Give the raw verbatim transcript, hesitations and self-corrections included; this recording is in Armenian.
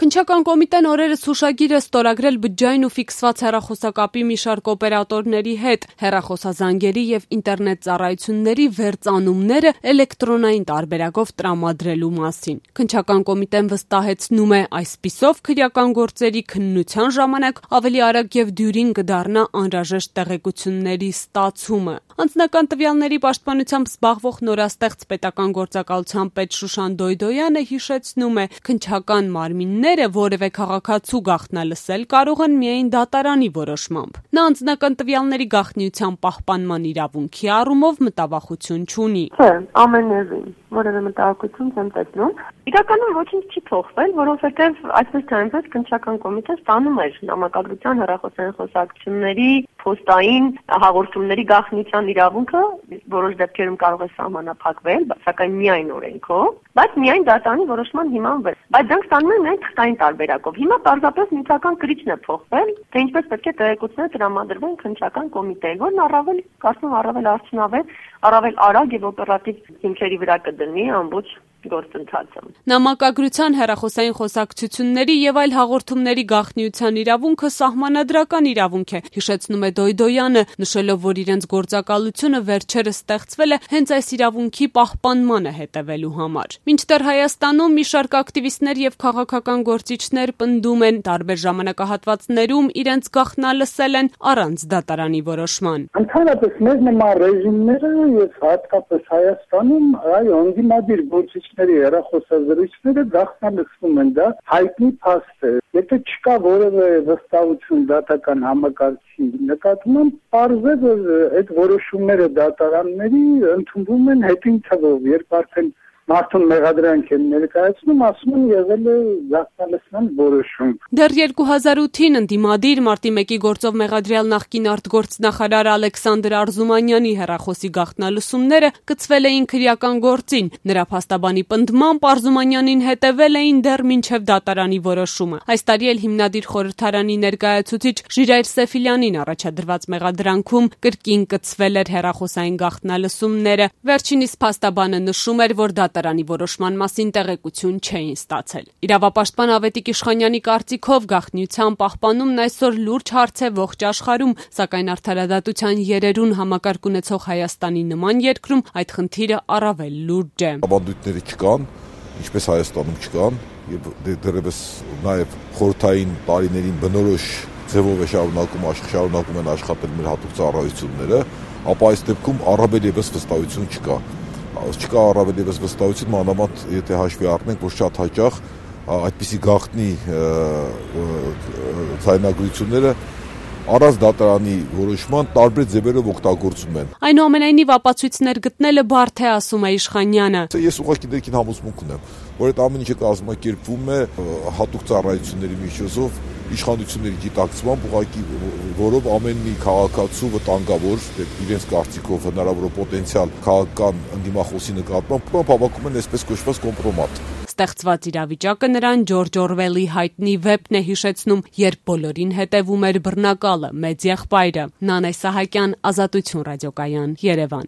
Քննչական կոմիտեն օրերս հուշագիր է ստորագրել բջջային ու ֆիքսված հեռախոսակապի մի շարք օպերատորների հետ հեռախոսազանգերի եւ ինտերնետ ծառայությունների վերծանումները էլեկտրոնային տարբերակով տրամադրելու մասին։ Քննչական կոմիտեն վստահեցնում է, այսպիսով քրեական գործերի քննության ժամանակ ավելի արագ եւ դյուրին կդառնա անհրաժեշտ տեղեկությունների ստացումը։ Անձնական տվյալների պաշտպանությամբ զբաղվող նորաստեղծ պետական գործակալության պետ Շուշան Դոյդոյանը հիշեցնում է, քննչական մարմինները որևէ քաղաքացու գաղտնալսել կարող են միայն դատարանի որոշմամբ։ Նա անձնական տվյալների գաղտնիության պահպանման իրավունքի առումով մտավախություն չունի։ Չէ, ամենևին որևէ մտահոգություն չեմ տեսնում։ Իրականում ոչինչ չի փոխվել, որովհետև այսպես թե այնպես քննչական կոմիտեն ստանում էր նամակագրության հեռախոսային խոսակցությունների փոստային հաղորդումների գաղտնիության իրավունքը, որոշ դեպքերում կարող է սահմանափակվել, սակայն միայն օրենքով, բայց միայն դատարանի որոշման հիման վրա։ Բայց դրանք ստանում են միայն թղթային տարբերակով։ Հիմա պարզապես նյութական կրիչն է փոխվել, թե ինչպես պետք է տեղեկությունները տրամադրվեն քննչական կոմիտեին, որն առավել, կարծում առավել արդյունավետ, առավել արագ եւ օպերատիվ հիմքերի վրա կդնի ամբողջ գործընթացը։ Նամակագրության հեռախոսային խոսակցությունների եւ այլ հաղորդումների գաղտնիության իրավունքը սահմանադրական իրավունք է, հիշեցնում է Դոյդոյանը, նշելով, որ իրենց գործակալությունը վերջերս ստեղծվել է հենց այս իրավունքի պահպանմանը հետևելու համար։ Մինչդեռ Հայաստանում մի շարք ակտիվիստներ եւ քաղաքական գործիչներ պնդում են, տարբեր ժամանակահատվածներում իրենց գաղտնալսել են առանց դատարանի որոշման։ Ընդհանրապես մեր նման ռեժիմները եւ հատկապես Հայաստանում այո անգիմադիր գործիչ հեռախոսազրույցները գաղտնալսվում են, դա հայտնի փաստ է։ Եթե չկա որևէ վստահություն դատական համակարգի նկատմամբ, պարզ է, որ այդ որոշումները դատարանների ընդունվում են հետին թվով, երբ արդեն մարդուն մեղադրանք են ներկայացնում, ասում են եղել է գաղտնալսման որոշում։ Դեռ երկու հազար ութին ընդդիմադիր մարտի մեկի գործով մեղադրյալ նախկին արտգործնախարար Ալեքսանդր Արզումանյանի հեռախոսի գաղտնալսումները կցվել էին քրեական գործին։ Նրա փաստաբանի պնդմամբ Արզումանյանին հետևել էին դեռ մինչև դատարանի որոշումը։ Այս տարի էլ հիմնադիր խորհրդարանի ներկայացուցիչ Ժիրայր Սեֆիլյանին առաջադրված մեղադրանքում կրկին կցվել էր հեռախոսային գաղտնալսումները։ Վերջինիս փաստաբանը նշում էր, որ դատարանի որոշման մասին տեղեկություն չէին ստացել։ Իրավապաշտպան Ավետիք Իշխանյանի կարծիքով գաղտնիության պահպանումն այսօր լուրջ հարց է ողջ աշխարհում, սակայն արդարադատության երերուն համակարգ ունեցող Հայաստանի նման երկրում այդ խնդիրը առավել լուրջ է։ Ավանդույթները չկան, ինչպես Հայաստանում չկան, եւ դեռևս նաեւ խորհրդային տարիներին բնորոշ ձևով է շարունակում շարունակում են աշխատել մեր հատուկ ծառայությունները, ապա այս դեպքում առավել եւս վստահություն չկա։ Չկա առավել եւս վստահություն, մանավանդ եթե հաշվի առնենք, որ շատ հաճախ այդպիսի գաղտնի ցայնագրությունները առանց դատարանի որոշման տարբեր ձևերով օգտագործում են։ Այնուամենայնիվ ապացույցներ գտնելը բարդ է, ասում է Իշխանյանը։ Ես ուղղակի ներքին համոզմունք ունեմ, որ այդ ամեն ինչը կազմակերպվում է հատուկ ծառայությունների միջոցով իշխանությունների դիտակցմամբ, ուղղակի որով ամեն մի քաղաքացու վտանգավոր իրենց կարծիքով հնարավոր պոտենցիալ քաղաքական ընդդիմախոսի նկատմամբ հավաքում են այսպես կոչված կոմպրոմատ։ Ստեղծված իրավիճակը նրան Ջորջ Օրվելի հայտնի վեպն է հիշեցնում, երբ բոլորին հետևում էր բռնակալը, մեծ եղբայրը։ Նանե Սահակյան, Ազատություն ռադիոկայան, Երևան։